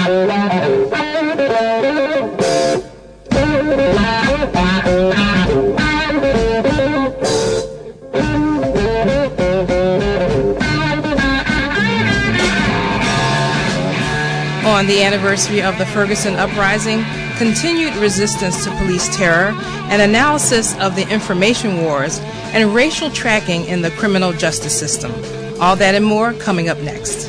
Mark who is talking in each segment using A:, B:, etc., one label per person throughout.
A: On the anniversary of the Ferguson Uprising, continued resistance to police terror, an analysis of the information wars, and racial tracking in the criminal justice system. All that and more coming up next.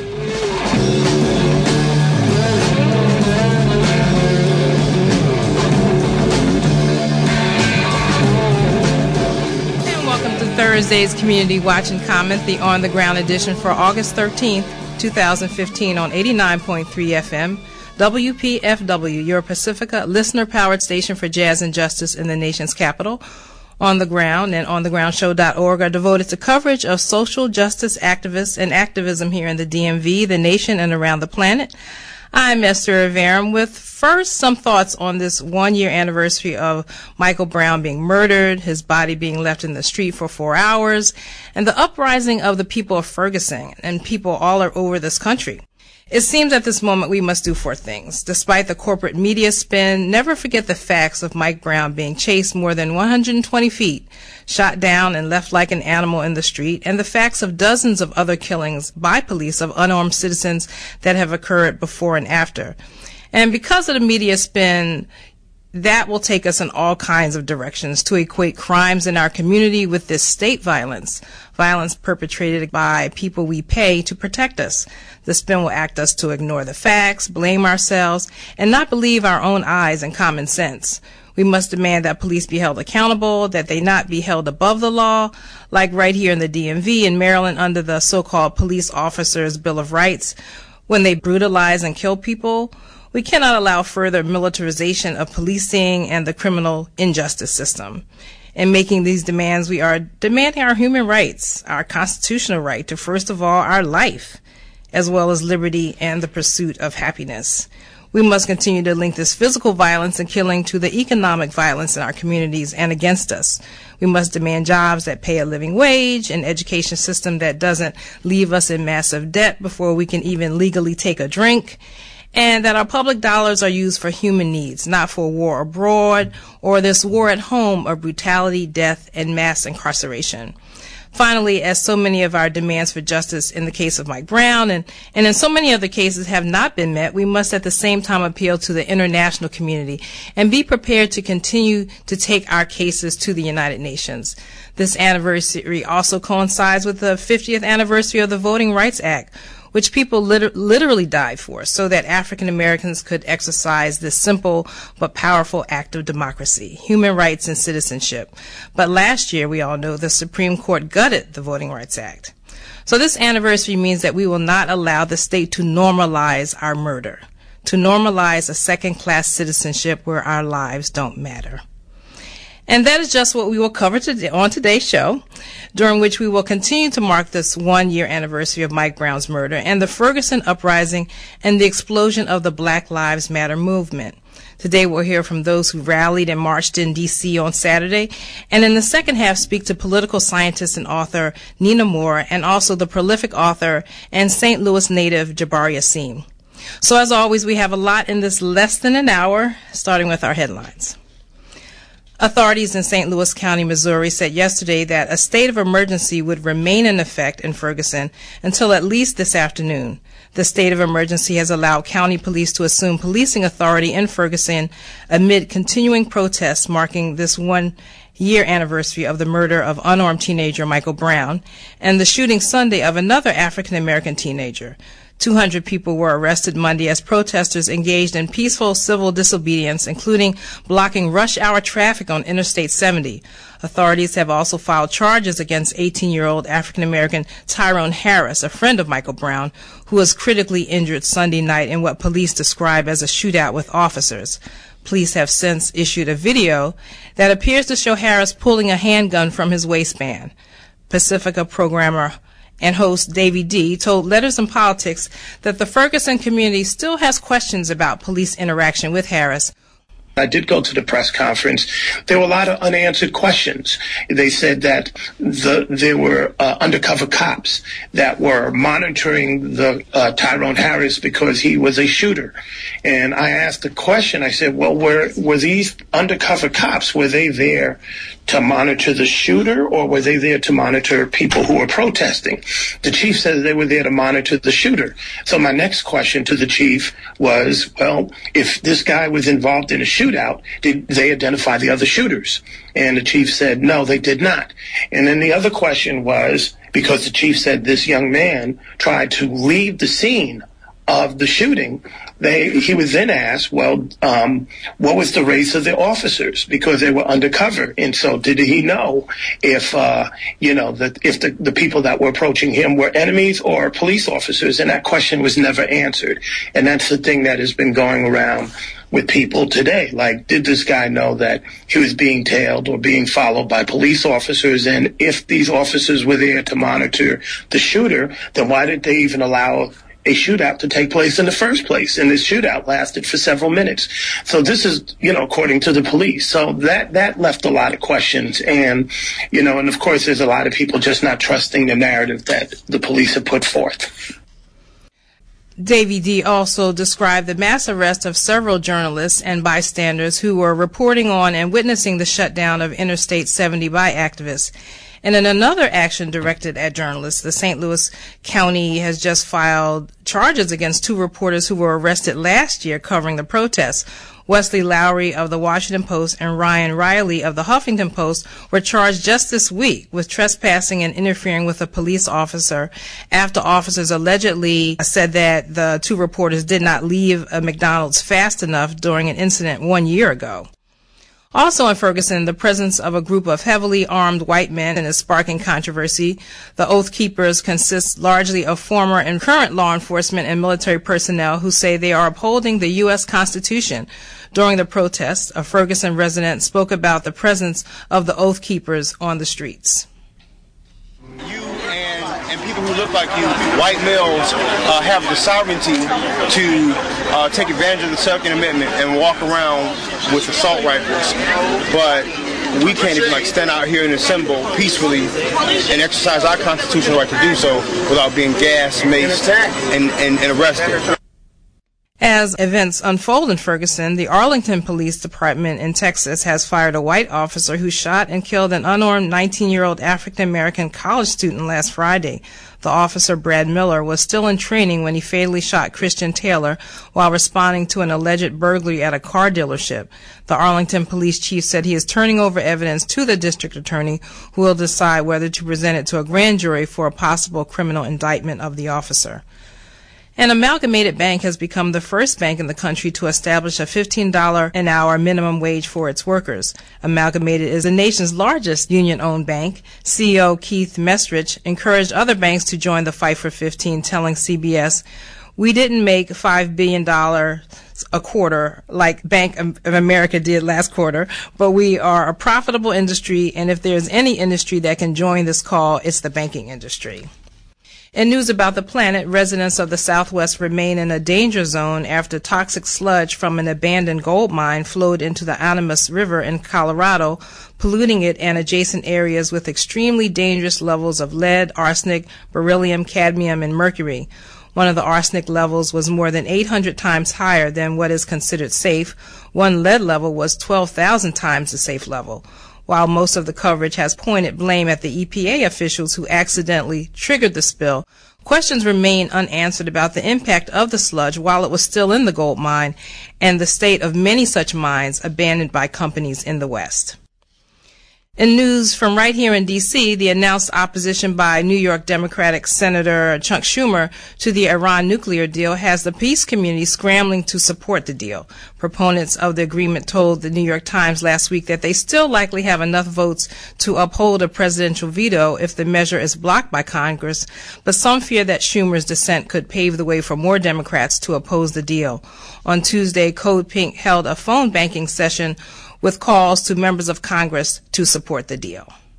A: And welcome to Thursday's Community Watch and Comment, the On the Ground edition for August 13th, 2015 on 89.3 FM, WPFW, your Pacifica listener-powered station for jazz and justice in the nation's capital. On the Ground and onthegroundshow.org are devoted to coverage of social justice activists and activism here in the DMV, the nation, and around the planet. I'm Esther Averum with first some thoughts on this one-year anniversary of Michael Brown being murdered, his body being left in the street for 4 hours, and the uprising of the people of Ferguson and people all over this country. It seems at this moment we must do 4 things. Despite the corporate media spin, never forget the facts of Mike Brown being chased more than 120 feet, shot down and left like an animal in the street, and the facts of dozens of other killings by police of unarmed citizens that have occurred before and after. And because of the media spin, that will take us in all kinds of directions to equate crimes in our community with this state violence perpetrated by people we pay to protect us. The spin will act us to ignore the facts, blame ourselves, and not believe our own eyes and common sense. We must demand that police be held accountable, that they not be held above the law, like right here in the DMV in Maryland under the so-called Police Officers' Bill of Rights, when they brutalize and kill people. We cannot allow further militarization of policing and the criminal injustice system. In making these demands, we are demanding our human rights, our constitutional right to, first of all, our life, as well as liberty and the pursuit of happiness. We must continue to link this physical violence and killing to the economic violence in our communities and against us. We must demand jobs that pay a living wage, an education system that doesn't leave us in massive debt before we can even legally take a drink, and that our public dollars are used for human needs, not for war abroad or this war at home of brutality, death, and mass incarceration. Finally, as so many of our demands for justice in the case of Mike Brown and in so many other cases have not been met, we must at the same time appeal to the international community and be prepared to continue to take our cases to the United Nations. This anniversary also coincides with the 50th anniversary of the Voting Rights Act, which people literally died for, so that African Americans could exercise this simple but powerful act of democracy, human rights and citizenship. But last year, we all know, the Supreme Court gutted the Voting Rights Act. So this anniversary means that we will not allow the state to normalize our murder, to normalize a second-class citizenship where our lives don't matter. And that is just what we will cover today on today's show, during which we will continue to mark this one-year anniversary of Mike Brown's murder and the Ferguson Uprising and the explosion of the Black Lives Matter movement. Today we'll hear from those who rallied and marched in D.C. on Saturday, and in the second half speak to political scientist and author Nina Moore and also the prolific author and St. Louis native Jabari Asim. So as always, we have a lot in this less than an hour, starting with our headlines. Authorities in St. Louis County, Missouri said yesterday that a state of emergency would remain in effect in Ferguson until at least this afternoon. The state of emergency has allowed county police to assume policing authority in Ferguson amid continuing protests marking this one-year anniversary of the murder of unarmed teenager Michael Brown and the shooting Sunday of another African-American teenager. 200 people were arrested Monday as protesters engaged in peaceful civil disobedience, including blocking rush hour traffic on Interstate 70. Authorities have also filed charges against 18-year-old African-American Tyrone Harris, a friend of Michael Brown, who was critically injured Sunday night in what police describe as a shootout with officers. Police have since issued a video that appears to show Harris pulling a handgun from his waistband. Pacifica programmer and host Davey D told Letters and Politics that the Ferguson community still has questions about police interaction with Harris,
B: I did go to the press conference. There were a lot of unanswered questions. They said that there were undercover cops that were monitoring the Tyrone Harris because he was a shooter. And I asked the question, I said, well, were these undercover cops, were they there to monitor the shooter, or were they there to monitor people who were protesting? The chief said they were there to monitor the shooter. So my next question to the chief was, well, if this guy was involved in a shootout, did they identify the other shooters? And the chief said, no, they did not. And then the other question was, because the chief said this young man tried to leave the scene of the shooting, he was then asked, well, what was the race of the officers, because they were undercover, and so did he know if the people that were approaching him were enemies or police officers? And that question was never answered, and that's the thing that has been going around with people today. Like, did this guy know that he was being tailed or being followed by police officers? And if these officers were there to monitor the shooter, then why did they even allow a shootout to take place in the first place? And this shootout lasted for several minutes. So this is, according to the police. So that left a lot of questions. And, and of course, there's a lot of people just not trusting the narrative that the police have put forth.
A: Davey D. also described the mass arrest of several journalists and bystanders who were reporting on and witnessing the shutdown of Interstate 70 by activists. And in another action directed at journalists, the St. Louis County has just filed charges against 2 reporters who were arrested last year covering the protests. Wesley Lowry of the Washington Post and Ryan Riley of the Huffington Post were charged just this week with trespassing and interfering with a police officer after officers allegedly said that the 2 reporters did not leave a McDonald's fast enough during an incident 1 year ago. Also in Ferguson, the presence of a group of heavily armed white men is sparking controversy. The Oath Keepers consist largely of former and current law enforcement and military personnel who say they are upholding the U.S. Constitution. During the protests, a Ferguson resident spoke about the presence of the Oath Keepers on the streets.
C: And people who look like you, white males, have the sovereignty to take advantage of the Second Amendment and walk around with assault rifles. But we can't even stand out here and assemble peacefully and exercise our constitutional right to do so without being gassed, maced, and arrested.
A: As events unfold in Ferguson, the Arlington Police Department in Texas has fired a white officer who shot and killed an unarmed 19-year-old African-American college student last Friday. The officer, Brad Miller, was still in training when he fatally shot Christian Taylor while responding to an alleged burglary at a car dealership. The Arlington police chief said he is turning over evidence to the district attorney, who will decide whether to present it to a grand jury for a possible criminal indictment of the officer. And Amalgamated Bank has become the first bank in the country to establish a $15 an hour minimum wage for its workers. Amalgamated is the nation's largest union-owned bank. CEO Keith Mestrich encouraged other banks to join the fight for 15, telling CBS, "We didn't make $5 billion a quarter like Bank of America did last quarter, but we are a profitable industry, and if there's any industry that can join this call, it's the banking industry." In news about the planet, residents of the Southwest remain in a danger zone after toxic sludge from an abandoned gold mine flowed into the Animas River in Colorado, polluting it and adjacent areas with extremely dangerous levels of lead, arsenic, beryllium, cadmium, and mercury. One of the arsenic levels was more than 800 times higher than what is considered safe. One lead level was 12,000 times the safe level. While most of the coverage has pointed blame at the EPA officials who accidentally triggered the spill, questions remain unanswered about the impact of the sludge while it was still in the gold mine and the state of many such mines abandoned by companies in the West. In news from right here in D.C., the announced opposition by New York Democratic Senator Chuck Schumer to the Iran nuclear deal has the peace community scrambling to support the deal. Proponents of the agreement told the New York Times last week that they still likely have enough votes to uphold a presidential veto if the measure is blocked by Congress, but some fear that Schumer's dissent could pave the way for more Democrats to oppose the deal. On Tuesday, Code Pink held a phone banking session with calls to members of Congress to support the deal.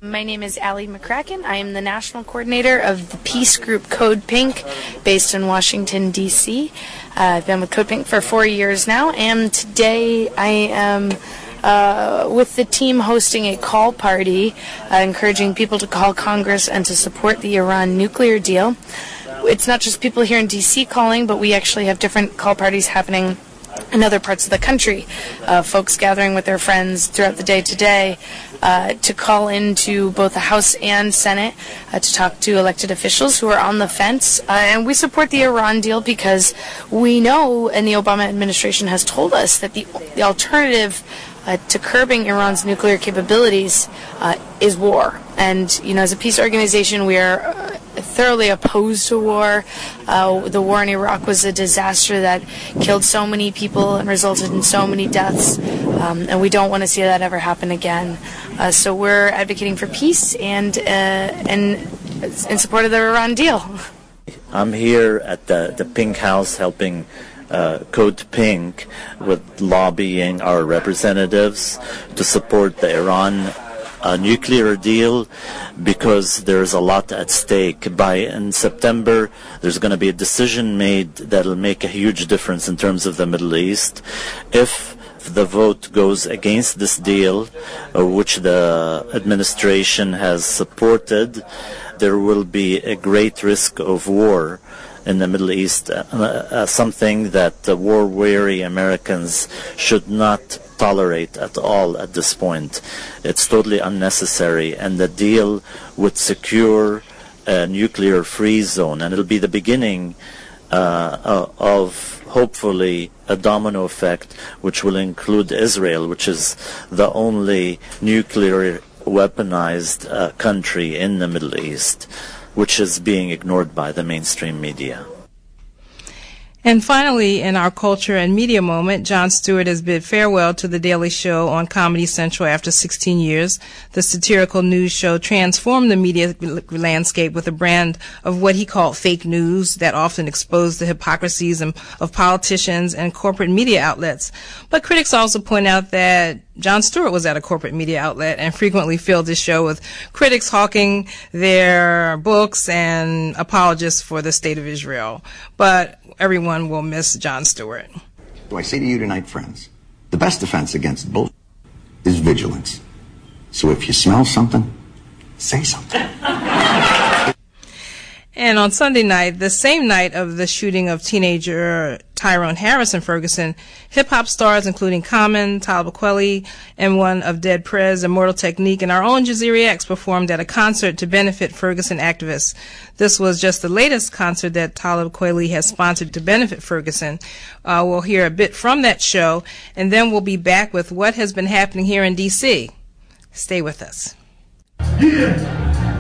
D: My name is Allie McCracken. I am the national coordinator of the peace group Code Pink, based in Washington, D.C. I've been with Code Pink for 4 years now, and today I am with the team hosting a call party, encouraging people to call Congress and to support the Iran nuclear deal. It's not just people here in D.C. calling, but we actually have different call parties happening in other parts of the country. Folks gathering with their friends throughout the day today to call into both the House and Senate to talk to elected officials who are on the fence. And we support the Iran deal because we know, and the Obama administration has told us, that the alternative to curbing Iran's nuclear capabilities is war. And, as a peace organization, we are thoroughly opposed to war. The war in Iraq was a disaster that killed so many people and resulted in so many deaths, and we don't want to see that ever happen again. So we're advocating for peace and in support of the Iran deal.
E: I'm here at the Pink House helping Code Pink with lobbying our representatives to support the Iran nuclear deal, because there's a lot at stake. In September, there's going to be a decision made that'll make a huge difference in terms of the Middle East. If the vote goes against this deal, which the administration has supported, there will be a great risk of war in the Middle East, something that the war-weary Americans should not tolerate at all at this point. It's totally unnecessary, and the deal would secure a nuclear-free zone, and it'll be the beginning of hopefully a domino effect, which will include Israel, which is the only nuclear weaponized country in the Middle East, which is being ignored by the mainstream media.
A: And finally, in our culture and media moment, Jon Stewart has bid farewell to The Daily Show on Comedy Central after 16 years. The satirical news show transformed the media landscape with a brand of what he called fake news that often exposed the hypocrisies of politicians and corporate media outlets. But critics also point out that Jon Stewart was at a corporate media outlet and frequently filled his show with critics hawking their books and apologists for the state of Israel. But everyone will miss Jon Stewart.
F: So I say to you tonight, friends, the best defense against bullshit is vigilance. So if you smell something, say something.
A: And on Sunday night, the same night of the shooting of teenager Tyrone Harris in Ferguson, hip-hop stars including Common, Talib Kweli, M1 of Dead Prez, Immortal Technique, and our own Jaziri X performed at a concert to benefit Ferguson activists. This was just the latest concert that Talib Kweli has sponsored to benefit Ferguson. We'll hear a bit from that show, and then we'll be back with what has been happening here in D.C. Stay with us.
G: Yeah.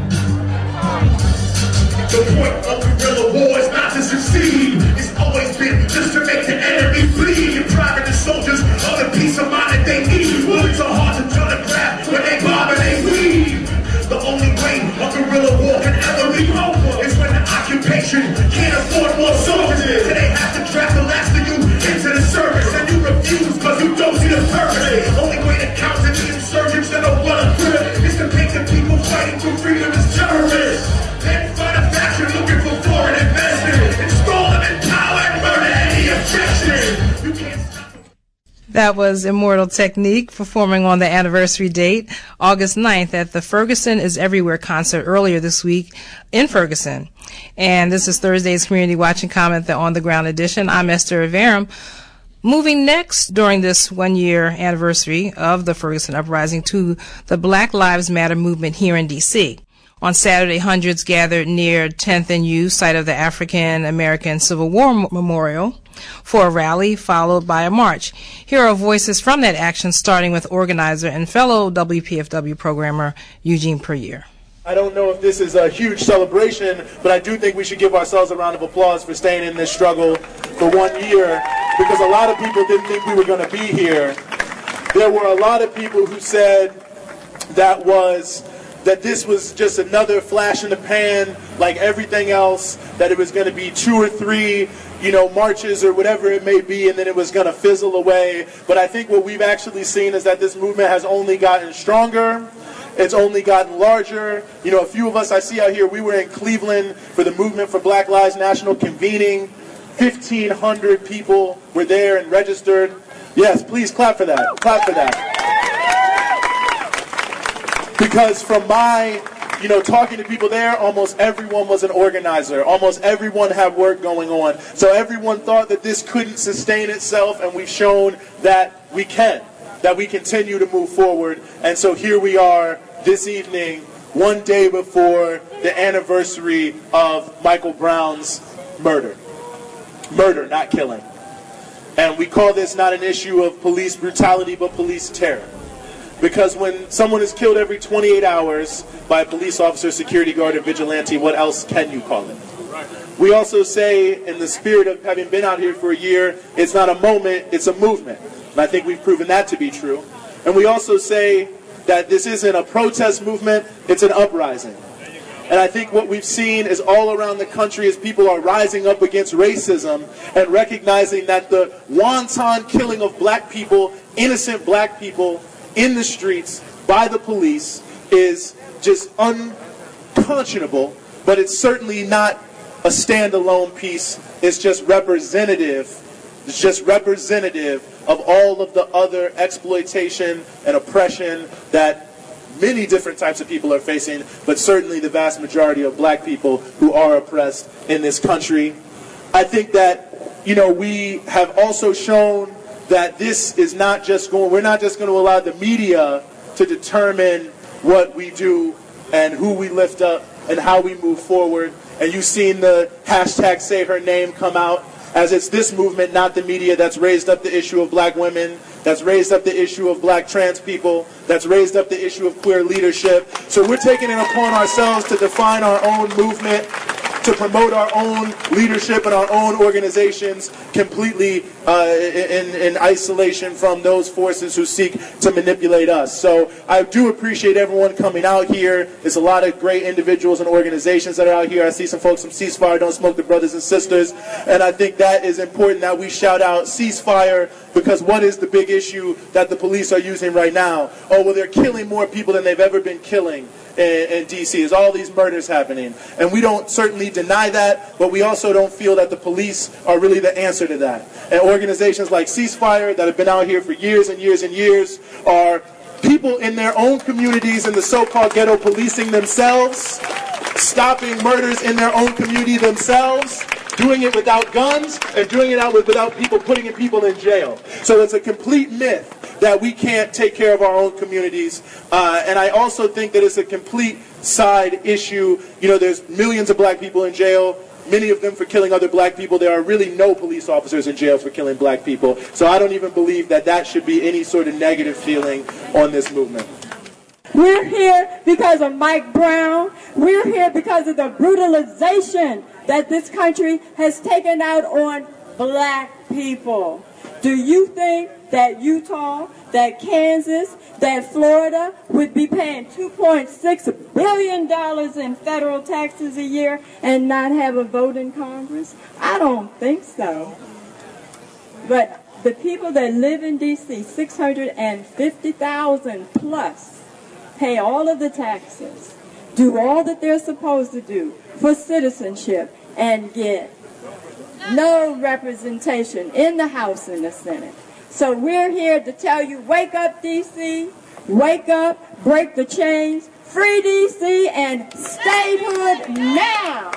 G: The point of guerrilla war is not to succeed. It's always been just to make the enemy bleed. And private the soldiers of the peace of mind that they need. Bullets are hard to telegraph when they bomb and they weave. The only way a guerrilla war can ever be over is when the occupation can't afford more soldiers. And they have to draft the last of you into the service. And you refuse because you don't see the purpose. Only way to counter the insurgents that don't want to quit is to paint the people fighting for freedom as terrorists. Then find a faction looking for foreign investment. Install them in power and murder any objection. You can't stop them.
A: That was Immortal Technique performing on the anniversary date, August 9th, at the Ferguson is Everywhere concert earlier this week in Ferguson. And this is Thursday's Community Watch and Comment, the On the Ground edition. I'm Esther Averum. Moving next during this 1 year anniversary of the Ferguson Uprising to the Black Lives Matter movement here in D.C. On Saturday, hundreds gathered near 10th and U, site of the African American Civil War Memorial, for a rally followed by a march. Here are voices from that action, starting with organizer and fellow WPFW programmer Eugene Puryear.
H: I don't know if this is a huge celebration, but I do think we should give ourselves a round of applause for staying in this struggle for 1 year, because a lot of people didn't think we were going to be here. There were a lot of people who said that this was just another flash in the pan, like everything else, that it was going to be 2 or 3, marches or whatever it may be, and then it was going to fizzle away. But I think what we've actually seen is that this movement has only gotten stronger, it's only gotten larger. You know, a few of us I see out here, we were in Cleveland for the Movement for Black Lives National convening. 1,500 people were there and registered. Yes, please clap for that. Clap for that. Because from my, talking to people there, almost everyone was an organizer. Almost everyone had work going on. So everyone thought that this couldn't sustain itself, and we've shown that we can, that we continue to move forward. And so here we are this evening, one day before the anniversary of Michael Brown's murder. Murder, not killing. And we call this not an issue of police brutality, but police terror. Because when someone is killed every 28 hours by a police officer, security guard, or vigilante, what else can you call it? We also say, in the spirit of having been out here for a year, it's not a moment, it's a movement. And I think we've proven that to be true. And we also say that this isn't a protest movement, it's an uprising. And I think what we've seen is all around the country as people are rising up against racism and recognizing that the wanton killing of black people, innocent black people, in the streets by the police is just unconscionable, but it's certainly not a standalone piece. It's just representative. It's just representative of all of the other exploitation and oppression that many different types of people are facing, but certainly the vast majority of black people who are oppressed in this country. I think that, we have also shown that this is not just we're not just going to allow the media to determine what we do and who we lift up and how we move forward. And you've seen the hashtag Say Her Name come out, as it's this movement, not the media, that's raised up the issue of black women, that's raised up the issue of black trans people, that's raised up the issue of queer leadership. So we're taking it upon ourselves to define our own movement, to promote our own leadership and our own organizations completely in isolation from those forces who seek to manipulate us. So I do appreciate everyone coming out here. There's a lot of great individuals and organizations that are out here. I see some folks from Ceasefire Don't Smoke, the brothers and sisters, and I think that is important that we shout out Ceasefire, because what is the big issue that the police are using right now? Oh, well, they're killing more people than they've ever been killing in D.C. There's all these murders happening. And we don't certainly deny that, but we also don't feel that the police are really the answer to that. And organizations like Ceasefire that have been out here for years and years and years are people in their own communities in the so-called ghetto policing themselves, stopping murders in their own community themselves, doing it without guns, and doing it without people putting people in jail. So it's a complete myth that we can't take care of our own communities. And I also think that it's a complete side issue. There's millions of black people in jail, many of them for killing other black people. There are really no police officers in jail for killing black people. So I don't even believe that that should be any sort of negative feeling on this movement.
I: We're here because of Mike Brown. We're here because of the brutalization that this country has taken out on black people. Do you think that Utah, that Kansas, that Florida would be paying $2.6 billion in federal taxes a year and not have a vote in Congress? I don't think so. But the people that live in D.C., 650,000 plus, pay all of the taxes, do all that they're supposed to do for citizenship, and get no representation in the House and the Senate. So we're here to tell you, wake up, D.C., wake up, break the chains, free D.C., and statehood now.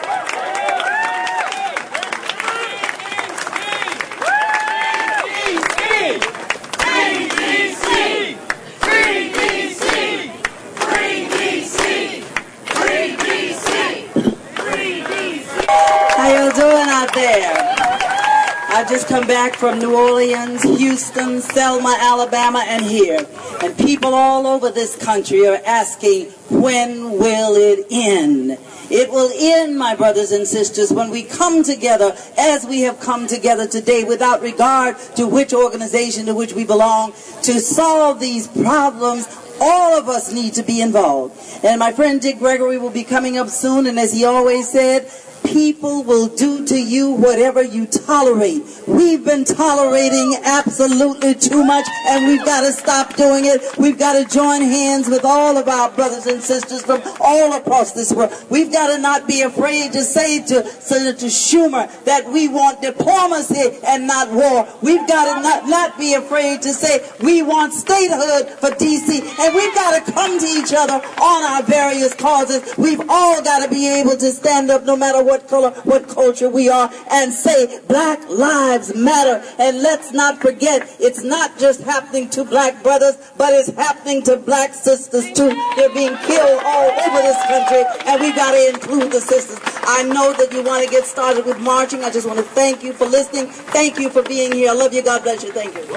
J: How y'all doing out there? I just come back from New Orleans, Houston, Selma, Alabama, and here. And people all over this country are asking, when will it end? It will end, my brothers and sisters, when we come together as we have come together today, without regard to which organization to which we belong, to solve these problems. All of us need to be involved. And my friend Dick Gregory will be coming up soon, and as he always said, people will do to you whatever you tolerate. We've been tolerating absolutely too much, and we've got to stop doing it. We've got to join hands with all of our brothers and sisters from all across this world. We've got to not be afraid to say to Senator Schumer that we want diplomacy and not war. We've got to not be afraid to say we want statehood for D.C., and we've got to come to each other on our various causes. We've all got to be able to stand up no matter what color, what culture we are, and say Black Lives Matter. And let's not forget, it's not just happening to black brothers, but it's happening to black sisters too. They're being killed all over this country, and we've got to include the sisters. I know that you want to get started with marching. I just want to thank you for listening. Thank you for being here. I love you. God bless you. Thank you.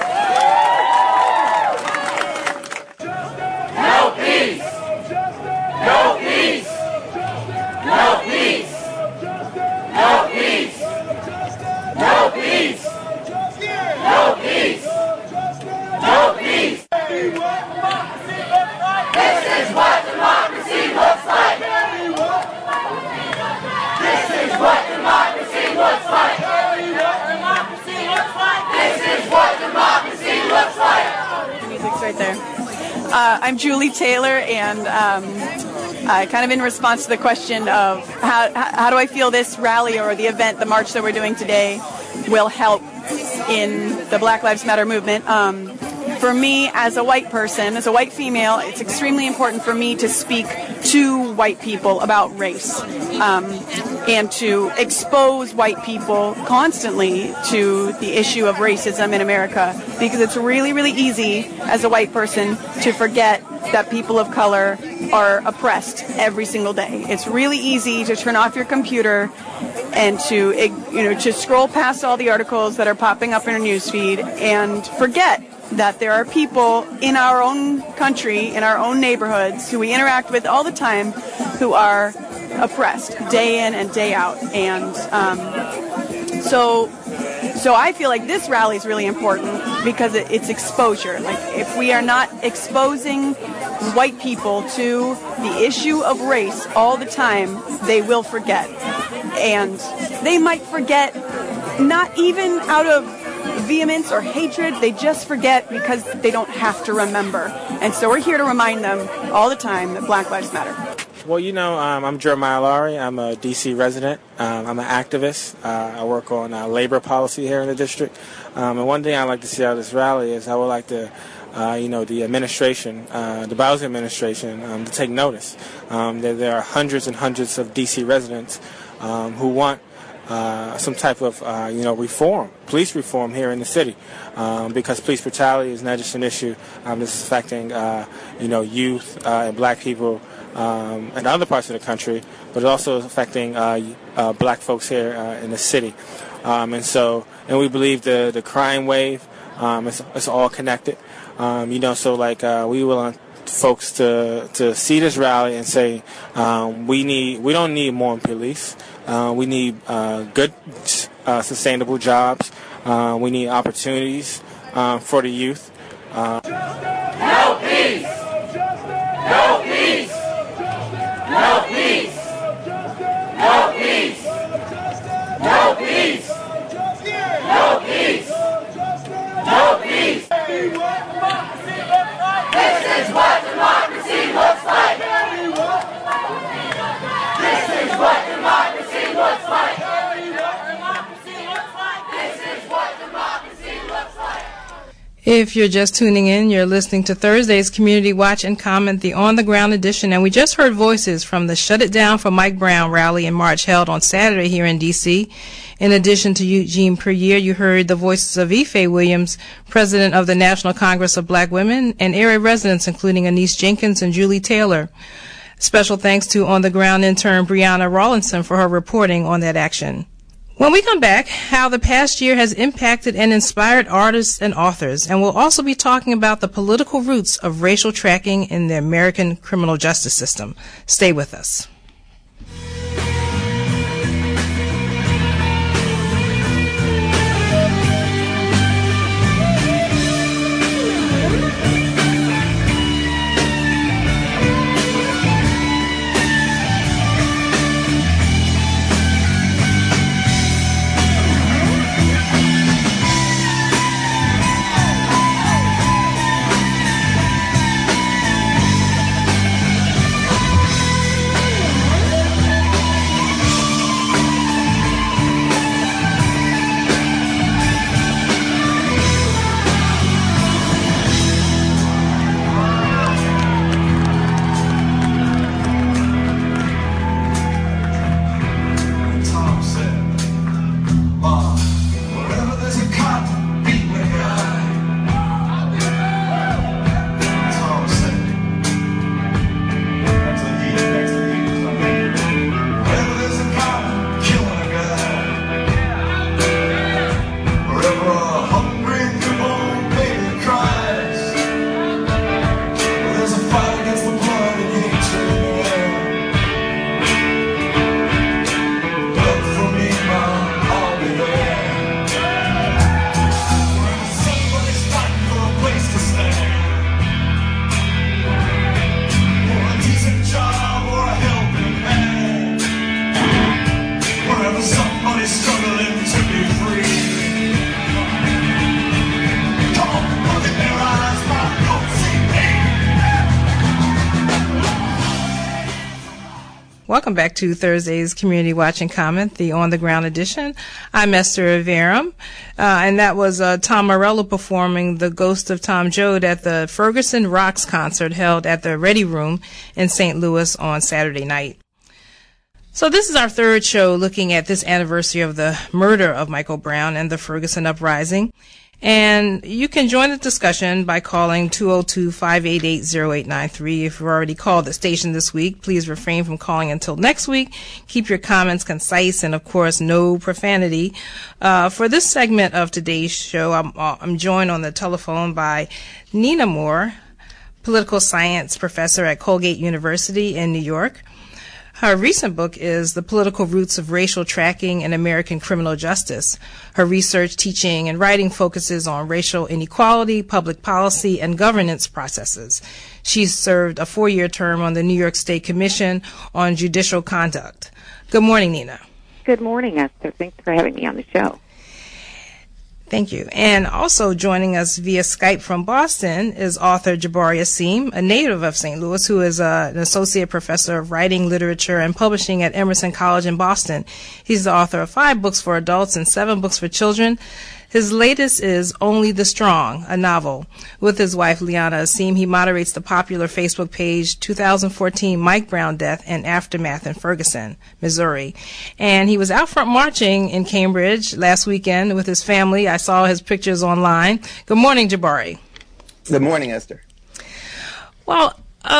G: No peace! No peace! No peace! No peace! No peace! No peace! No peace! This is what democracy looks like! This is what democracy looks like! This is what democracy looks like!
K: The music's right there. I'm Julie Taylor, and kind of in response to the question of how do I feel this rally or the event, the march that we're doing today, will help in the Black Lives Matter movement. For me, as a white person, as a white female, it's extremely important for me to speak to white people about race and to expose white people constantly to the issue of racism in America, because it's really, really easy as a white person to forget that people of color are oppressed every single day. It's really easy to turn off your computer and to scroll past all the articles that are popping up in our newsfeed and forget that there are people in our own country, in our own neighborhoods, who we interact with all the time, who are oppressed day in and day out. And so I feel like this rally is really important because it's exposure. Like, if we are not exposing white people to the issue of race all the time, they will forget. And they might forget not even out of vehemence or hatred, they just forget because they don't have to remember. And so we're here to remind them all the time that Black Lives Matter.
L: Well, I'm Jeremiah Lowry. I'm a D.C. resident. I'm an activist. I work on labor policy here in the district. And one thing I'd like to see out of this rally is I would like to, the administration, the Bowser administration, to take notice that there are hundreds and hundreds of D.C. residents who want some type of, reform, police reform here in the city, because police brutality is not just an issue. This is affecting, youth and black people in other parts of the country, but it also is affecting black folks here in the city. And we believe the crime wave is all connected. We want folks to see this rally and say we don't need more police. We need good, sustainable jobs. We need opportunities for the youth.
G: No peace! No peace! No peace! No peace! No peace! No peace! No peace! This is what democracy looks like! This is what democracy looks like! This is what democracy looks like!
A: If you're just tuning in, you're listening to Thursday's Community Watch and Comment, the on-the-ground edition, and we just heard voices from the Shut It Down for Mike Brown rally and march held on Saturday here in D.C. In addition to Eugene Puryear, you heard the voices of Ife Williams, president of the National Congress of Black Women, and area residents including Anise Jenkins and Julie Taylor. Special thanks to on-the-ground intern Brianna Rawlinson for her reporting on that action. When we come back, how the past year has impacted and inspired artists and authors, and we'll also be talking about the political roots of racial tracking in the American criminal justice system. Stay with us. Welcome back to Thursday's Community Watch and Comment, the On the Ground edition. I'm Esther Averum, and that was Tom Morello performing The Ghost of Tom Joad at the Ferguson Rocks concert held at the Ready Room in St. Louis on Saturday night. So this is our third show looking at this anniversary of the murder of Michael Brown and the Ferguson Uprising. And you can join the discussion by calling 202-588-0893. If you've already called the station this week, please refrain from calling until next week. Keep your comments concise and, of course, no profanity. For this segment of today's show, I'm joined on the telephone by Nina Moore, political science professor at Colgate University in New York. Her recent book is The Political Roots of Racial Tracking in American Criminal Justice. Her research, teaching, and writing focuses on racial inequality, public policy, and governance processes. She's served a 4-year term on the New York State Commission on Judicial Conduct. Good morning, Nina.
M: Good morning, Esther. Thanks for having me on the show.
A: Thank you. And also joining us via Skype from Boston is author Jabari Asim, a native of St. Louis, who is an associate professor of writing, literature, and publishing at Emerson College in Boston. He's the author of 5 books for adults and 7 books for children. His latest is Only the Strong, a novel. With his wife, Liana Asim, he moderates the popular Facebook page 2014 Mike Brown Death and Aftermath in Ferguson, Missouri. And he was out front marching in Cambridge last weekend with his family. I saw his pictures online. Good morning, Jabari.
N: Good morning, Esther.
A: Well,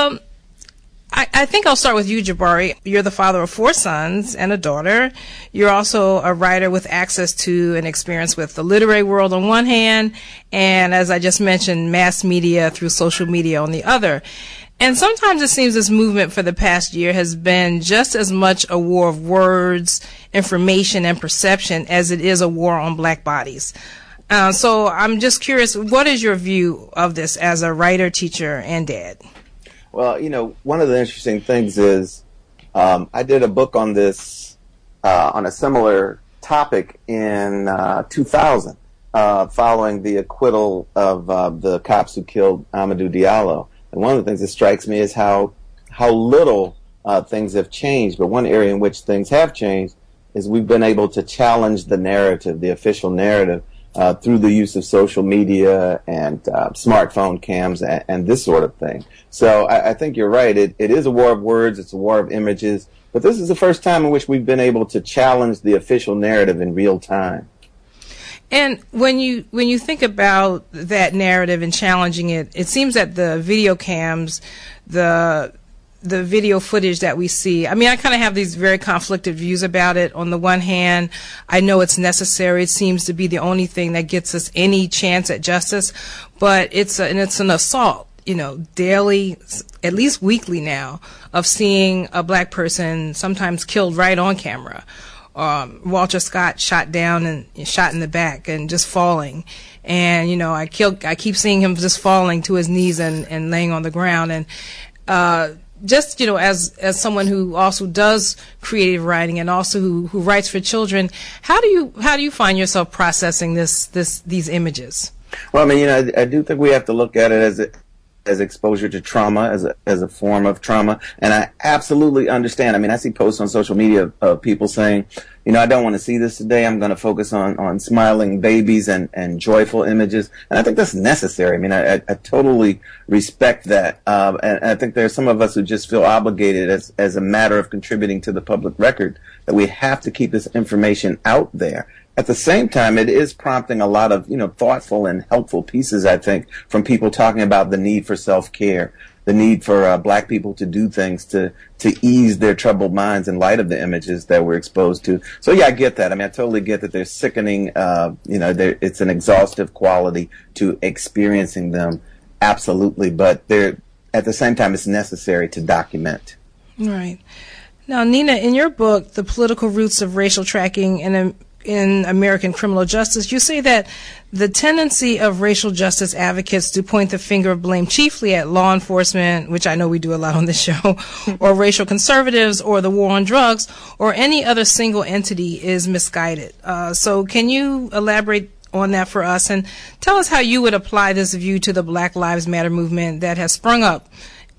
A: I think I'll start with you, Jabari. You're the father of 4 sons and a daughter. You're also a writer with access to and experience with the literary world on one hand, and as I just mentioned, mass media through social media on the other. And sometimes it seems this movement for the past year has been just as much a war of words, information, and perception as it is a war on black bodies. So I'm just curious, what is your view of this as a writer, teacher, and dad?
N: Well, one of the interesting things is I did a book on this, on a similar topic in 2000, following the acquittal of the cops who killed Amadou Diallo. And one of the things that strikes me is how little things have changed. But one area in which things have changed is we've been able to challenge the narrative, the official narrative, through the use of social media and smartphone cams and this sort of thing. So I think you're right. It is a war of words. It's a war of images. But this is the first time in which we've been able to challenge the official narrative in real time.
A: And when you think about that narrative and challenging it, it seems that the video cams, the video footage that we see, I mean, I kind of have these very conflicted views about it. On the one hand, I know it's necessary. It seems to be the only thing that gets us any chance at justice. But it's an assault, daily, at least weekly now, of seeing a black person sometimes killed right on camera. Walter Scott shot down and shot in the back and just falling. And, I keep seeing him just falling to his knees and laying on the ground. And, just, as someone who also does creative writing and also who writes for children, how do you find yourself processing these images?
N: Well, I mean, I do think we have to look at it as exposure to trauma, as a form of trauma. And I absolutely understand. I mean, I see posts on social media of people saying, I don't want to see this today. I'm going to focus on smiling babies and joyful images. And I think that's necessary. I mean, I totally respect that. And I think there are some of us who just feel obligated as a matter of contributing to the public record that we have to keep this information out there. At the same time, it is prompting a lot of, thoughtful and helpful pieces, I think, from people talking about the need for self-care, the need for black people to do things to ease their troubled minds in light of the images that we're exposed to. So, yeah, I get that. I mean, I totally get that there's sickening, it's an exhaustive quality to experiencing them, absolutely. But at the same time, it's necessary to document.
A: Right. Now, Nina, in your book, The Political Roots of Racial Tracking in American Criminal Justice, you say that the tendency of racial justice advocates to point the finger of blame chiefly at law enforcement, which I know we do a lot on this show, or racial conservatives, or the war on drugs, or any other single entity is misguided. So can you elaborate on that for us and tell us how you would apply this view to the Black Lives Matter movement that has sprung up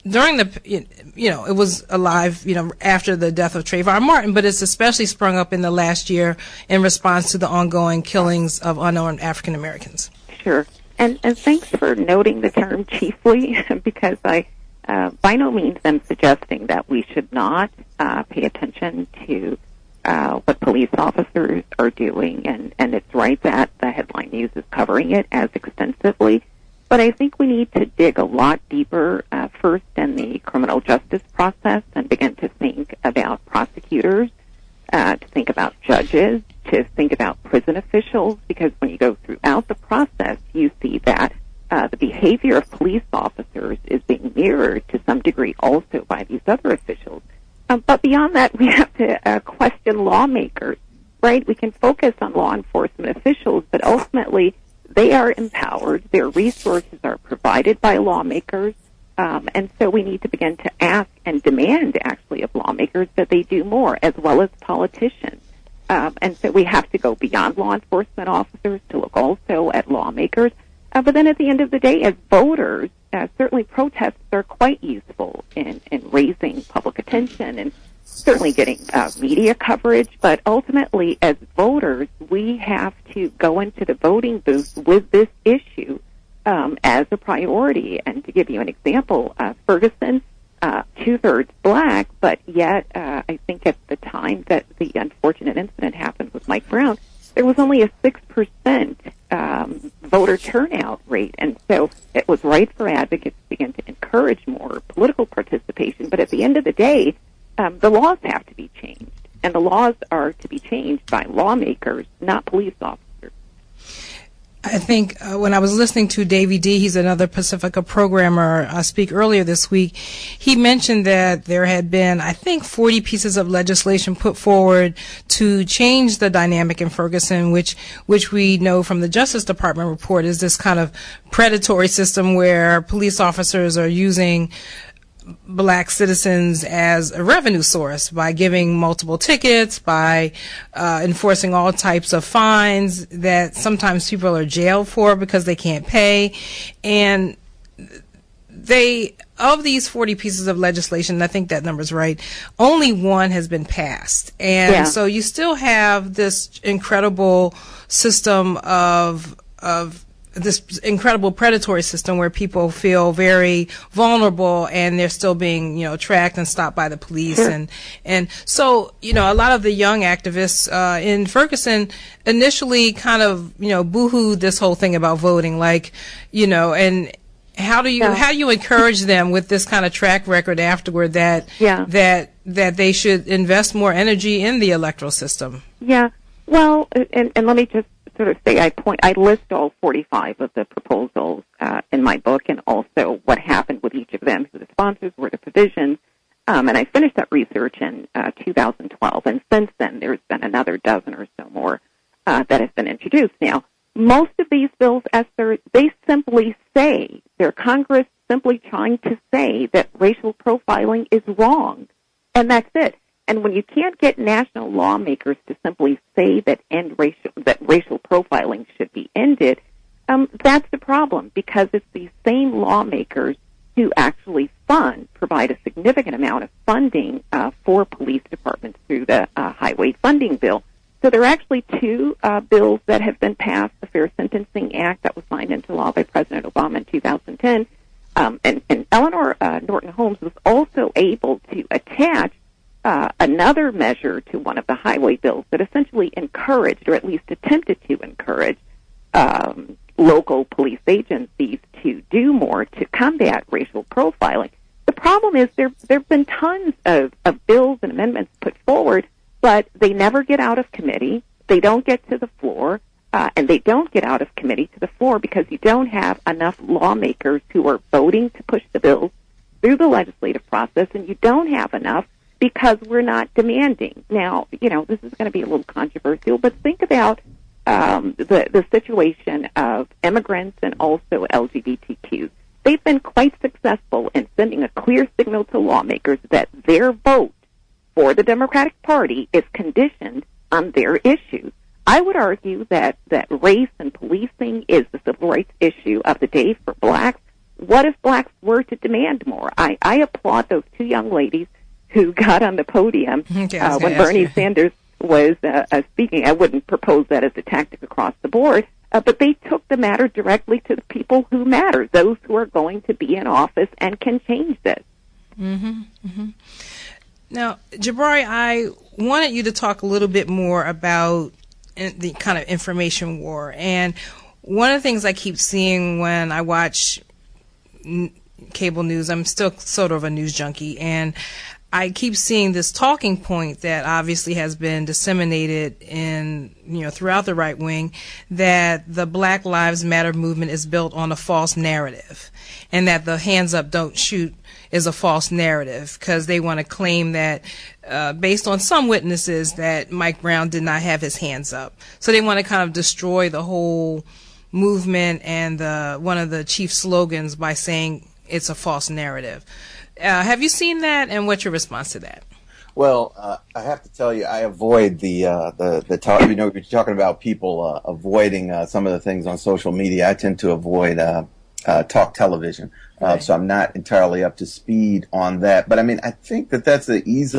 A: during the, it was alive, after the death of Trayvon Martin, but it's especially sprung up in the last year in response to the ongoing killings of unarmed African Americans.
M: Sure. And thanks for noting the term chiefly, because I by no means am suggesting that we should not pay attention to what police officers are doing, and it's right that the headline news is covering it as extensively. But I think we need to dig a lot deeper first in the criminal justice process and begin to think about prosecutors, to think about judges, to think about prison officials, because when you go throughout the process, you see that the behavior of police officers is being mirrored to some degree also by these other officials. But beyond that, we have to question lawmakers, right? We can focus on law enforcement officials, but ultimately they are empowered. Their resources are provided by lawmakers. And so we need to begin to ask and demand, actually, of lawmakers that they do more, as well as politicians. And so we have to go beyond law enforcement officers to look also at lawmakers. But then at the end of the day, as voters, certainly protests are quite useful in raising public attention and certainly getting media coverage. But ultimately, as voters, we have to go into the voting booth with this issue as a priority. And to give you an example, Ferguson, 2/3 black, but yet I think at the time that the unfortunate incident happened with Mike Brown, there was only a 6% voter turnout rate. And so it was right for advocates to begin to encourage more political participation. But at the end of the day, the laws have to be changed. And the laws are to be changed by lawmakers, not police officers.
A: I think when I was listening to Davey D, he's another Pacifica programmer, speak earlier this week, he mentioned that there had been, I think, 40 pieces of legislation put forward to change the dynamic in Ferguson, which we know from the Justice Department report is this kind of predatory system where police officers are using black citizens as a revenue source by giving multiple tickets, by enforcing all types of fines that sometimes people are jailed for because they can't pay. And of these 40 pieces of legislation, I think that number's right, only one has been passed. And so you still have this incredible system of this incredible predatory system where people feel very vulnerable and they're still being, tracked and stopped by the police.
M: Sure.
A: And so, a lot of the young activists in Ferguson initially kind of, boo-hooed this whole thing about voting, and how do you encourage them with this kind of track record afterward that they should invest more energy in the electoral system? Yeah.
M: Well, and let me just sort of say, I list all 45 of the proposals in my book, and also what happened with each of them, who the sponsors were, the provisions, and I finished that research in 2012, and since then there's been another dozen or so more that have been introduced. Now, most of these bills, Esther, they simply say, they're Congress simply trying to say that racial profiling is wrong, and that's it. And when you can't get national lawmakers to simply say that racial profiling should be ended, that's the problem, because it's these same lawmakers who actually provide a significant amount of funding for police departments through the highway funding bill. So there are actually two bills that have been passed: the Fair Sentencing Act that was signed into law by President Obama in 2010, and Eleanor Norton Holmes was also able to attach another measure to one of the highway bills that essentially encouraged, or at least attempted to encourage, local police agencies to do more to combat racial profiling. The problem is there have been tons of bills and amendments put forward, but they never get out of committee, they don't get to the floor, and they don't get out of committee to the floor because you don't have enough lawmakers who are voting to push the bills through the legislative process, and you don't have enough because we're not demanding. Now, this is going to be a little controversial, but think about the situation of immigrants and also LGBTQ. They've been quite successful in sending a clear signal to lawmakers that their vote for the Democratic Party is conditioned on their issues. I would argue that race and policing is the civil rights issue of the day for blacks. what if blacks were to demand more? I applaud those two young ladies who got on the podium when Bernie Sanders was speaking. I wouldn't propose that as a tactic across the board, but they took the matter directly to the people who matter, those who are going to be in office and can change this.
A: Mm-hmm, mm-hmm. Now, Jabari, I wanted you to talk a little bit more about the kind of information war. And one of the things I keep seeing when I watch cable news, I'm still sort of a news junkie, and I keep seeing this talking point that obviously has been disseminated in, throughout the right wing, that the Black Lives Matter movement is built on a false narrative, and that the hands up, don't shoot is a false narrative because they want to claim that, based on some witnesses, that Mike Brown did not have his hands up. So they want to kind of destroy the whole movement and one of the chief slogans by saying it's a false narrative. Have you seen that, and what's your response to that?
N: Well, I have to tell you, I avoid the talk. You're talking about people avoiding some of the things on social media. I tend to avoid talk television, so I'm not entirely up to speed on that. But I think that's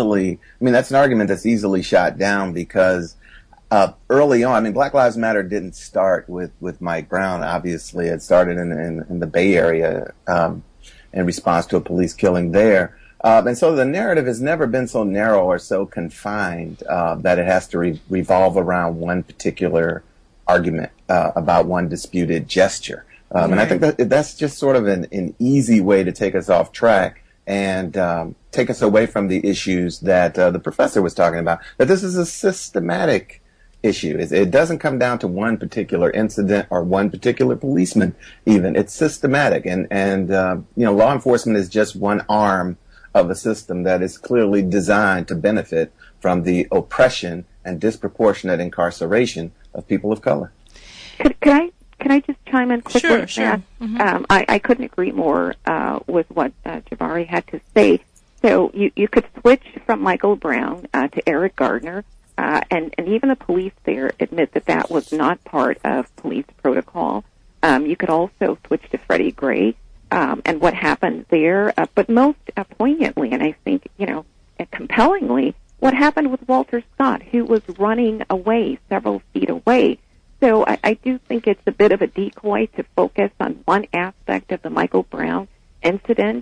N: an argument that's easily shot down because early on, Black Lives Matter didn't start with Mike Brown. Obviously, it started in the Bay Area in response to a police killing there. And so the narrative has never been so narrow or so confined that it has to revolve around one particular argument about one disputed gesture. And I think that's just sort of an easy way to take us off track and take us away from the issues that the professor was talking about, that this is a systematic issue. It doesn't come down to one particular incident or one particular policeman even. It's systematic. And law enforcement is just one arm of a system that is clearly designed to benefit from the oppression and disproportionate incarceration of people of color.
M: Can I just chime in quickly?
A: Sure. Mm-hmm.
M: I couldn't agree more with what Jabari had to say. So you could switch from Michael Brown to Eric Gardner, and even the police there admit that was not part of police protocol. You could also switch to Freddie Gray and what happened there, but most poignantly, and I think, compellingly, what happened with Walter Scott, who was running away several feet away. So I do think it's a bit of a decoy to focus on one aspect of the Michael Brown incident,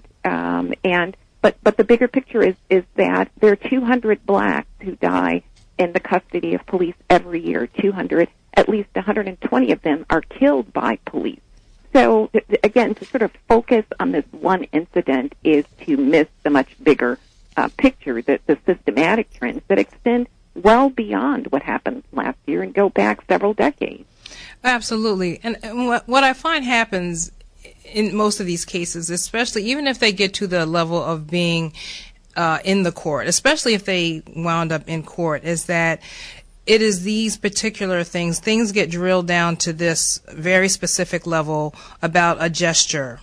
M: but the bigger picture is that there are 200 blacks who die in the custody of police every year. 200, at least 120 of them are killed by police. So again, to sort of focus on this one incident is to miss the much bigger picture, the systematic trends that extend well beyond what happened last year and go back several decades.
A: Absolutely. And what I find happens in most of these cases, especially even if they get to the level of being in the court, especially if they wound up in court, is that it is these particular things get drilled down to this very specific level about a gesture.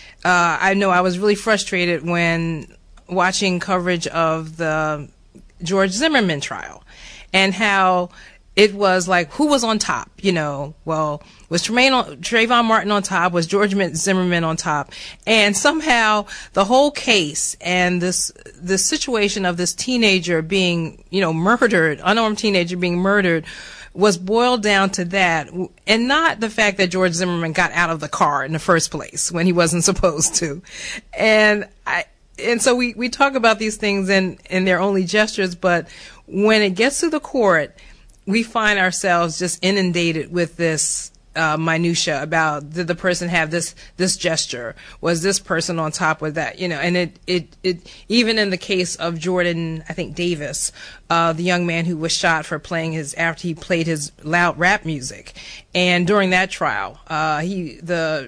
A: I know I was really frustrated when watching coverage of the George Zimmerman trial and how it was like, who was on top? Well, was Trayvon Martin on top? Was George Zimmerman on top? And somehow the whole case and this situation of this teenager being, murdered, unarmed teenager being murdered, was boiled down to that, and not the fact that George Zimmerman got out of the car in the first place when he wasn't supposed to. And so we talk about these things and they're only gestures, but when it gets to the court, we find ourselves just inundated with this minutia about, did the person have this gesture? Was this person on top with that? And it even in the case of Jordan, I think Davis, the young man who was shot for after he played his loud rap music. And during that trial, the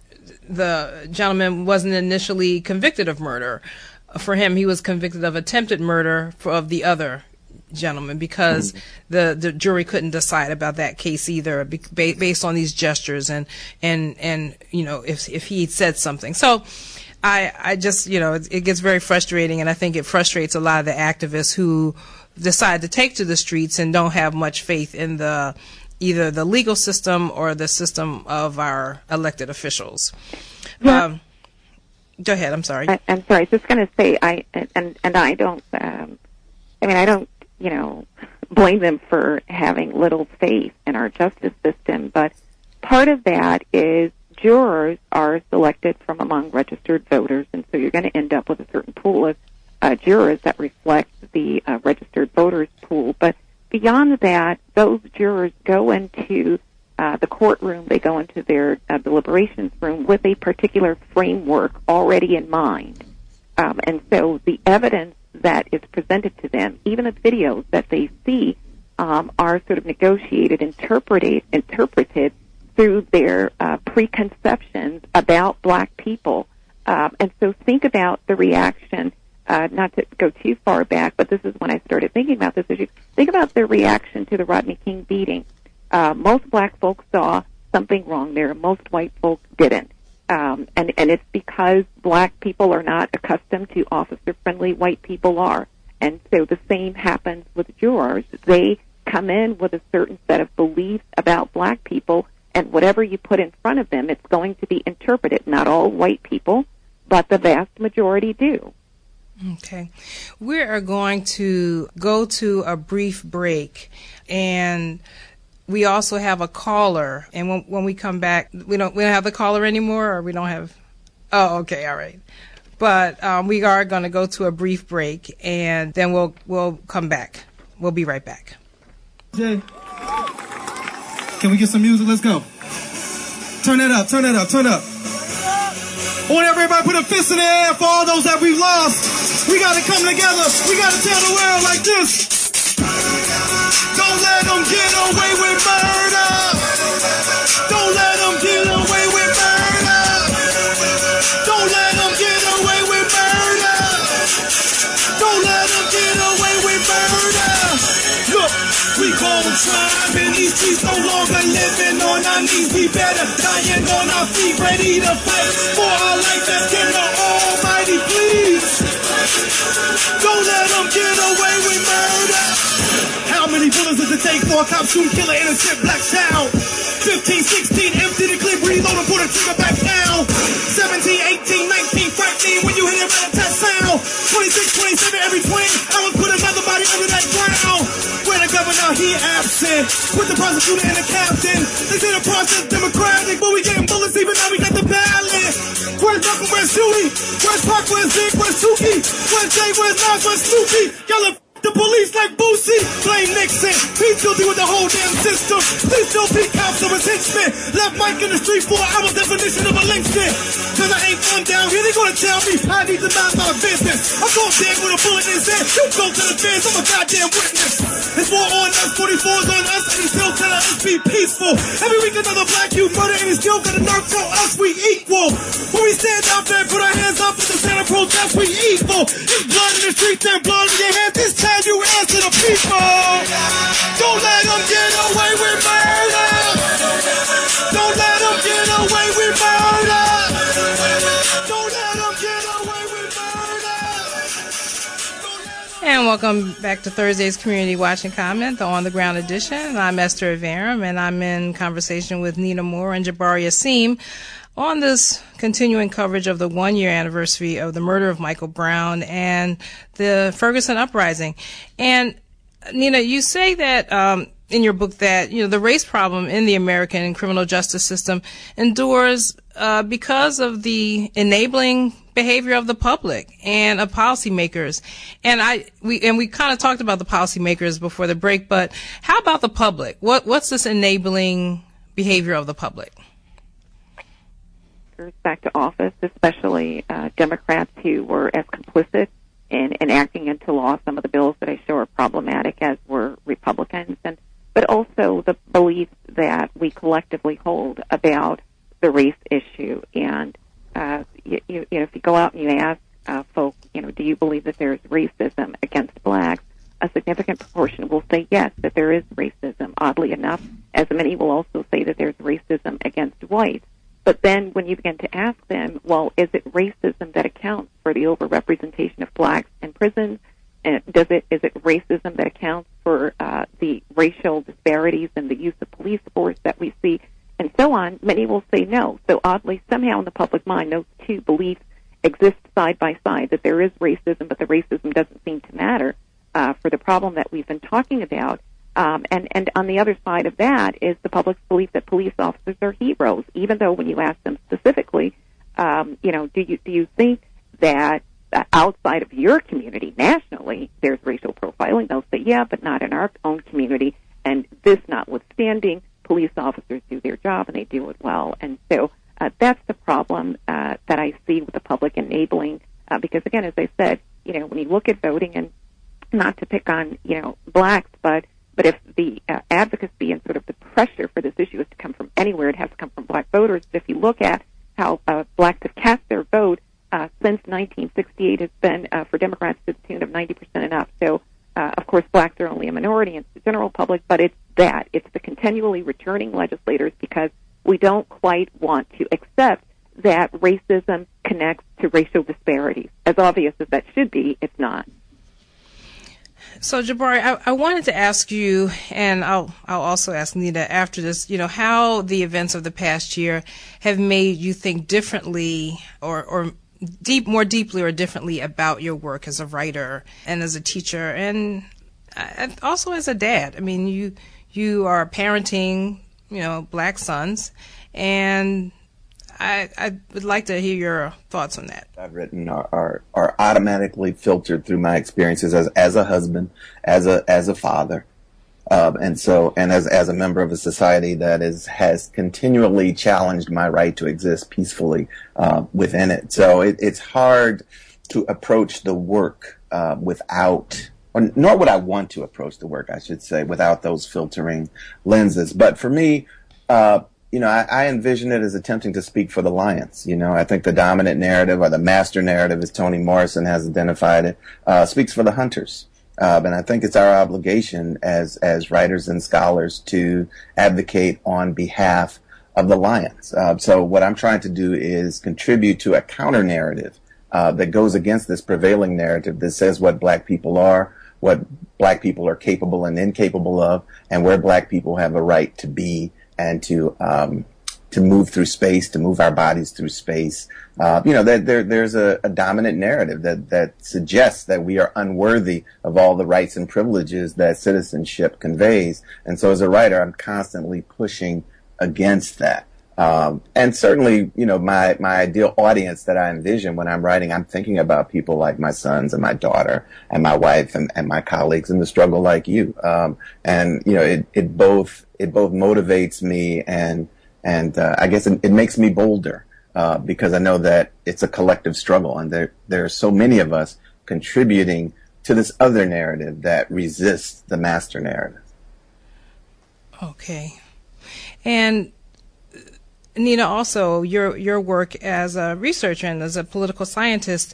A: gentleman wasn't initially convicted of murder. For him, he was convicted of attempted murder of the other gentleman because the jury couldn't decide about that case either based on these gestures and if he said something. So I just, it gets very frustrating, and I think it frustrates a lot of the activists who decide to take to the streets and don't have much faith in either the legal system or the system of our elected officials.
M: Yeah.
A: Go ahead. I'm sorry.
M: I'm sorry. I was just going to say, I don't, I don't, blame them for having little faith in our justice system, but part of that is jurors are selected from among registered voters, and so you're going to end up with a certain pool of jurors that reflect the registered voters pool. But beyond that, those jurors go into the courtroom, they go into their deliberations room with a particular framework already in mind. And so the evidence that is presented to them, even the videos that they see, are sort of negotiated, interpreted through their preconceptions about black people. And so think about the reaction, not to go too far back, but this is when I started thinking about this issue. Think about the reaction to the Rodney King beating. Most black folks saw something wrong there. Most white folks didn't. And it's because black people are not accustomed to officer-friendly, white people are. And so the same happens with jurors. They come in with a certain set of beliefs about black people, and whatever you put in front of them, it's going to be interpreted. Not all white people, but the vast majority do.
A: Okay. We are going to go to a brief break, and we also have a caller, and when we come back, we don't have the caller anymore, or we don't have. Oh, okay, all right. But we are going to go to a brief break, and then we'll come back. We'll be right back.
O: Jay, can we get some music? Let's go. Turn it up. Turn it up. Turn it up. I want everybody put a fist in the air for all those that we've lost. We got to come together. We got to tell the world like this. Don't let them get away with murder. Don't let them get away with murder. Don't let them get away with murder. Don't let them get away with murder. Look, we gon' tribe in these streets, no longer living on our knees. We better dying on our feet, ready to fight for our life. Let's get the Almighty, please. Don't let them get away with murder. How many bullets does it take for a cop to kill an innocent black child? 15, 16, empty the clip, reload and put a trigger back down. 17, 18, 19, 13, when you hit it, rat-a-tat sound. 26, 27, every 20 hours, put another body under that ground. Where the governor, he absent. With the prosecutor and the captain. They say the process democratic, but we getting bullets even now we got the ballot. Where's Malcolm, where's Judy? Where's Pac, where's Zig, where's Suki? Where's Jay, where's Nas, where's Snoopy? Y'all are the police like Boosie, blame Nixon. He's guilty with the whole damn system. Please still beat cops of his henchmen. Left Mike in the street 4 hours, definition of a lynchman. Cause I ain't from down here, they gonna tell me I need to mind my business. I'm going dead with a bullet in his head. You go to the fence, I'm a goddamn witness. It's war on us, 44's on us, and he's still telling us be peaceful. Every week another black youth murder, and he's still got a nerve for us, we equal. When we stand out there, put our hands up at the Santa protest, we equal. It's blood in the streets and blood in your hands. This time you answer the people. Don't let them get away with murder. Don't let them get away with murder. Don't let them get away with murder.
A: And welcome back to Thursday's Community Watch and Comment, the On the Ground edition. I'm Esther Avaram, and I'm in conversation with Nina Moore and Jabari Asim on this continuing coverage of the 1-year anniversary of the murder of Michael Brown and the Ferguson uprising. And Nina, you say that in your book that the race problem in the American criminal justice system endures because of the enabling behavior of the public and of policymakers. And we kind of talked about the policymakers before the break, but how about the public? What's this enabling behavior of the public?
M: Back to office, especially Democrats who were as complicit in enacting into law some of the bills that I show are problematic as were Republicans, but also the beliefs that we collectively hold about the race issue. And if you go out and you ask folks, do you believe that there is racism against blacks? A significant proportion will say yes, that there is racism. Oddly enough, as many will also say that there's racism against whites. But then when you begin to ask them, well, is it racism that accounts for the overrepresentation of blacks in prison? And is it racism that accounts for the racial disparities in the use of police force that we see, and so on? Many will say no. So oddly, somehow in the public mind, those two beliefs exist side by side, that there is racism, but the racism doesn't seem to matter for the problem that we've been talking about. And on the other side of that is the public's belief that police officers are heroes, even though when you ask them specifically, do you think that outside of your community, nationally, there's racial profiling? They'll say, yeah, but not in our own community. And this notwithstanding, police officers do their job and they do it well. And so that's the problem that I see with the public enabling, because again, as I said, when you look at voting, and not to pick on, blacks, but if the advocacy and sort of the pressure for this issue is to come from anywhere, it has to come from black voters. If you look at how blacks have cast their vote since 1968 has been for Democrats to the tune of 90% and up. So, of course, blacks are only a minority in the general public, but it's the continually returning legislators, because we don't quite want to accept that racism connects to racial disparities. As obvious as that should be, it's not.
A: So, Jabari, I wanted to ask you, and I'll also ask Nina after this, how the events of the past year have made you think differently or more deeply or differently about your work as a writer and as a teacher and also as a dad. I mean, you are parenting, black sons, and I would like to hear your thoughts on that.
N: I've written are automatically filtered through my experiences as a husband, as a father, and as a member of a society that has continually challenged my right to exist peacefully within it. So it's hard to approach the work nor would I want to approach the work, I should say, without those filtering lenses. But for me, I envision it as attempting to speak for the lions. I think the dominant narrative, or the master narrative, as Toni Morrison has identified it, speaks for the hunters. And I think it's our obligation as writers and scholars to advocate on behalf of the lions. So what I'm trying to do is contribute to a counter narrative that goes against this prevailing narrative that says what black people are, what black people are capable and incapable of, and where black people have a right to be and to move through space, to move our bodies through space. There's a dominant narrative that suggests that we are unworthy of all the rights and privileges that citizenship conveys. And so as a writer, I'm constantly pushing against that. And certainly, my ideal audience that I envision when I'm writing, I'm thinking about people like my sons and my daughter and my wife and my colleagues in the struggle like you. It both motivates me and I guess it makes me bolder, because I know that it's a collective struggle, and there are so many of us contributing to this other narrative that resists the master narrative.
A: Okay. And Nina, also your work as a researcher and as a political scientist,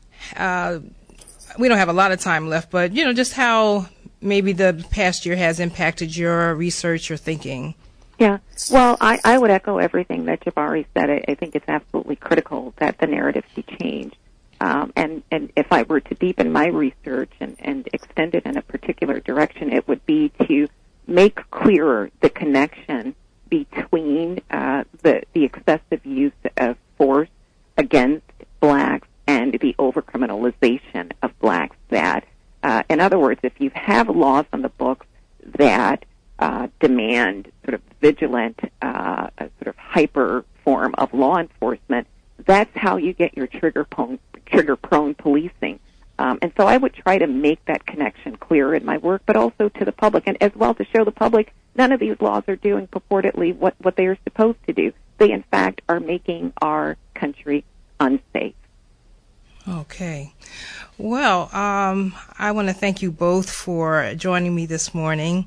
A: we don't have a lot of time left, but just how maybe the past year has impacted your research, your thinking.
M: Yeah, well, I would echo everything that Jabari said. I think it's absolutely critical that the narrative be changed. And if I were to deepen my research and extend it in a particular direction, it would be to make clearer the connection between the excessive use of force against blacks and the overcriminalization of blacks. That, in other words, if you have laws on the books that demand sort of vigilant, sort of hyper form of law enforcement, that's how you get your trigger-prone policing. And so I would try to make that connection clearer in my work, but also to the public, and as well to show the public none of these laws are doing purportedly what they are supposed to do. They, in fact, are making our country unsafe.
A: Okay. Well, I want to thank you both for joining me this morning.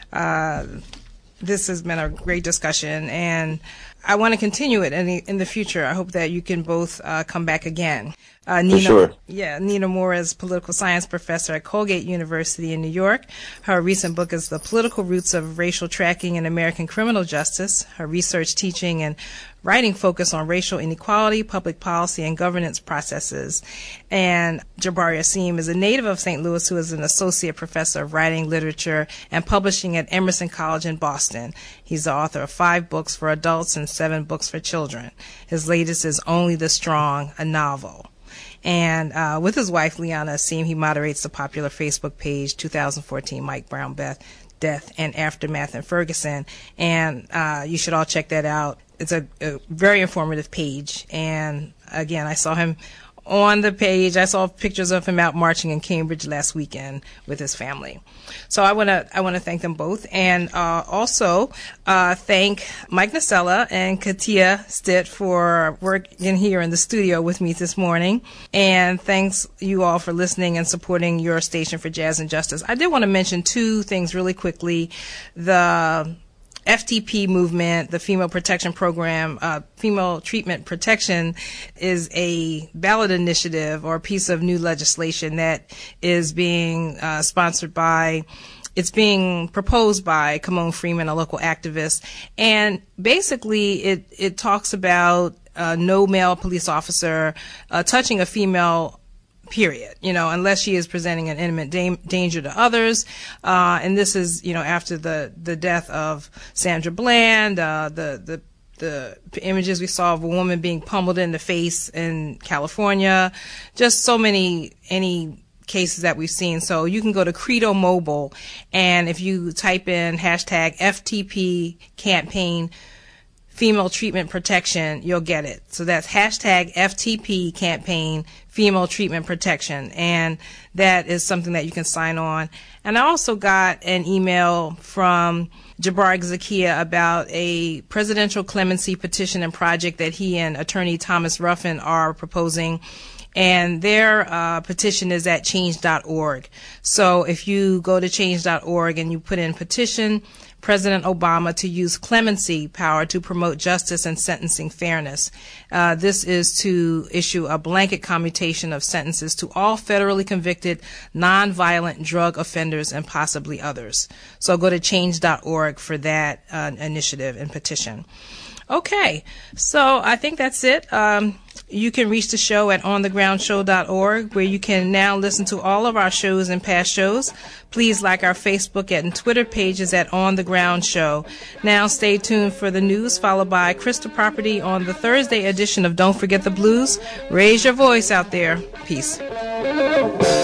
A: This has been a great discussion, and I want to continue it in the future. I hope that you can both come back again. Nina,
N: for sure.
A: Yeah, Nina Moore is political science professor at Colgate University in New York. Her recent book is The Political Roots of Racial Tracking in American Criminal Justice. Her research, teaching, and writing focus on racial inequality, public policy, and governance processes. And Jabari Asim is a native of St. Louis who is an associate professor of writing, literature, and publishing at Emerson College in Boston. He's the author of 5 books for adults and 7 books for children. His latest is Only the Strong, a novel. And with his wife, Liana Asim, he moderates the popular Facebook page 2014 Mike Brown Death and Aftermath in Ferguson. And you should all check that out. It's a very informative page. And again, I saw him on the page. I saw pictures of him out marching in Cambridge last weekend with his family. So I want to thank them both, and also thank Mike Nacella and Katia Stitt for working here in the studio with me this morning. And thanks you all for listening and supporting your station for Jazz and Justice. I did want to mention two things really quickly. The FTP movement, the Female Protection Program, Female Treatment Protection, is a ballot initiative or a piece of new legislation that is being sponsored by, it's being proposed by Kimon Freeman, a local activist. And basically it talks about no male police officer touching a female, period, unless she is presenting an imminent danger to others. And this is, after the death of Sandra Bland, the images we saw of a woman being pummeled in the face in California, just so many cases that we've seen. So you can go to Credo Mobile, and if you type in hashtag FTP campaign female treatment protection, you'll get it. So that's hashtag FTP campaign female treatment protection, and that is something that you can sign on. And I also got an email from Jabbar Zakia about a presidential clemency petition and project that he and attorney Thomas Ruffin are proposing. And their petition is at change.org. So if you go to change.org and you put in petition President Obama to use clemency power to promote justice and sentencing fairness. This is to issue a blanket commutation of sentences to all federally convicted nonviolent drug offenders and possibly others. So go to change.org for that initiative and petition. Okay, so I think that's it. You can reach the show at onthegroundshow.org, where you can now listen to all of our shows and past shows. Please like our Facebook and Twitter pages at On The Ground Show. Now stay tuned for the news, followed by Crystal Property on the Thursday edition of Don't Forget the Blues. Raise your voice out there. Peace.